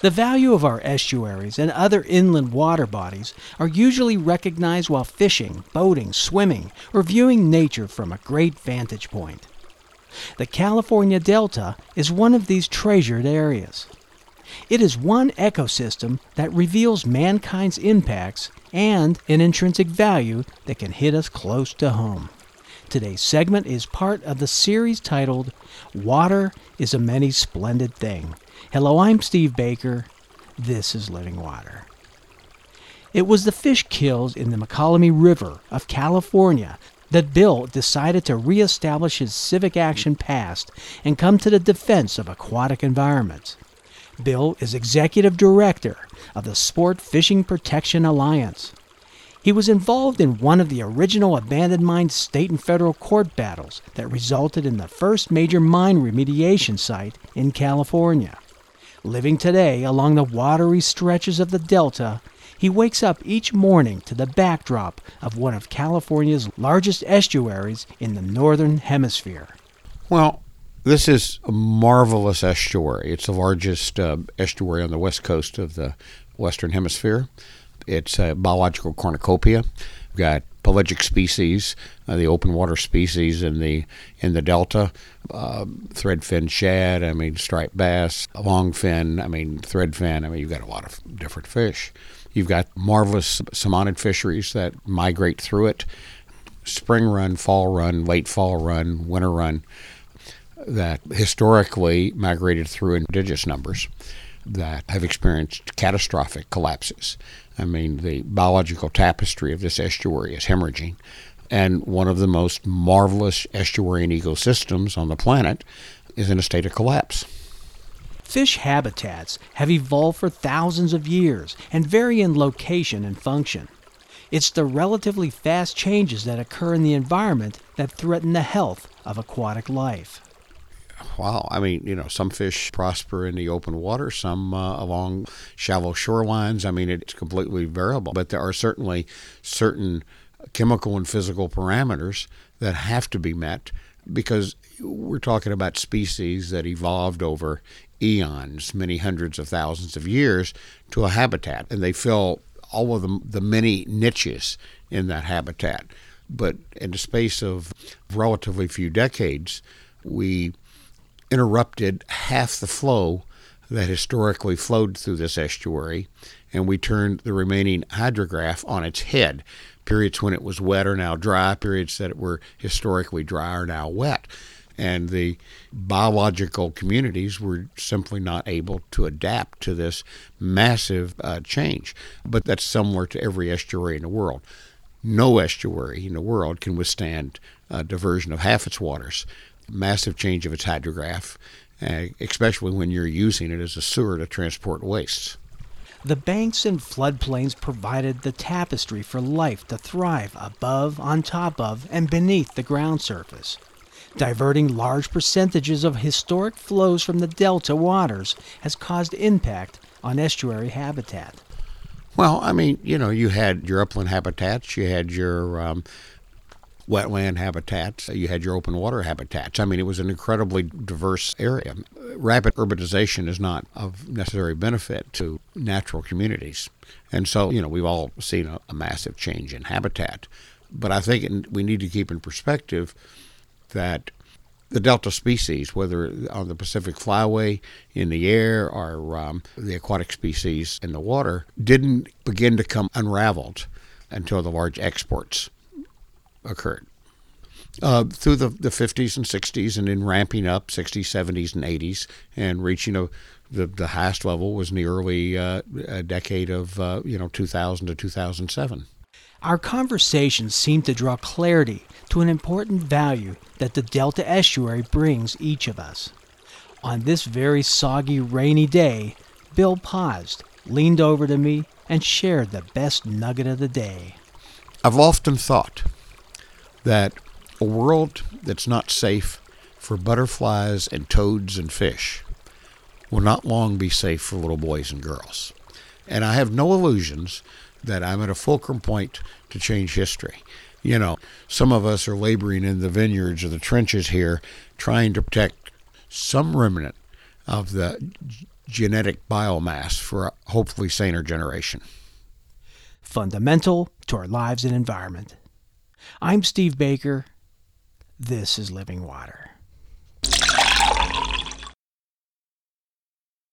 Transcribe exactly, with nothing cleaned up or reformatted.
The value of our estuaries and other inland water bodies are usually recognized while fishing, boating, swimming, or viewing nature from a great vantage point. The California Delta is one of these treasured areas. It is one ecosystem that reveals mankind's impacts and an intrinsic value that can hit us close to home. Today's segment is part of the series titled Water is a Many Splendid Thing. Hello, I'm Steve Baker. This is Living Water. It was the fish kills in the Mokelumne River of California that Bill decided to reestablish his civic action past and come to the defense of aquatic environments. Bill is executive director of the Sport Fishing Protection Alliance. He was involved in one of the original abandoned mine state and federal court battles that resulted in the first major mine remediation site in California. Living today along the watery stretches of the Delta, he wakes up each morning to the backdrop of one of California's largest estuaries in the northern hemisphere. Well, this is a marvelous estuary. It's the largest uh, estuary on the west coast of the western hemisphere. It's a biological cornucopia. We've got pelagic species, uh, the open water species in the in the delta, uh, threadfin shad, I mean striped bass, longfin, I mean threadfin. I mean you've got a lot of different fish. You've got marvelous salmonid fisheries that migrate through it. Spring run, fall run, late fall run, winter run, that historically migrated through in prodigious numbers that have experienced catastrophic collapses. I mean, the biological tapestry of this estuary is hemorrhaging, and one of the most marvelous estuarine ecosystems on the planet is in a state of collapse. Fish habitats have evolved for thousands of years and vary in location and function. It's the relatively fast changes that occur in the environment that threaten the health of aquatic life. Wow. I mean, you know, some fish prosper in the open water, some uh, along shallow shorelines. I mean, it's completely variable. But there are certainly certain chemical and physical parameters that have to be met because we're talking about species that evolved over eons, many hundreds of thousands of years, to a habitat. And they fill all of the, the many niches in that habitat. But in the space of relatively few decades, we interrupted half the flow that historically flowed through this estuary, and we turned the remaining hydrograph on its head. Periods when it was wet are now dry, periods that were historically dry are now wet. And the biological communities were simply not able to adapt to this massive uh, change. But that's similar to every estuary in the world. No estuary in the world can withstand a diversion of half its waters. Massive change of its hydrograph, uh, especially when you're using it as a sewer to transport wastes. The banks and floodplains provided the tapestry for life to thrive above, on top of, and beneath the ground surface. Diverting large percentages of historic flows from the delta waters has caused impact on estuary habitat. Well, I mean, you know, you had your upland habitats, you had your um, wetland habitats, you had your open water habitats. I mean, it was an incredibly diverse area. Rapid urbanization is not of necessary benefit to natural communities. And so, you know, we've all seen a, a massive change in habitat. But I think it, we need to keep in perspective that the delta species, whether on the Pacific Flyway, in the air, or um, the aquatic species in the water, didn't begin to come unraveled until the large exports occurred. Uh, through the, the fifties and sixties, and then ramping up sixties, seventies, and eighties, and reaching a, the, the highest level was in the early uh, decade of uh, you know two thousand to two thousand seven. Our conversations seem to draw clarity to an important value that the Delta Estuary brings each of us. On this very soggy, rainy day, Bill paused, leaned over to me, and shared the best nugget of the day. I've often thought that a world that's not safe for butterflies and toads and fish will not long be safe for little boys and girls. And I have no illusions that I'm at a fulcrum point to change history. You know, some of us are laboring in the vineyards or the trenches here trying to protect some remnant of the g- genetic biomass for a hopefully saner generation. Fundamental to our lives and environment. I'm Steve Baker. This is Living Water.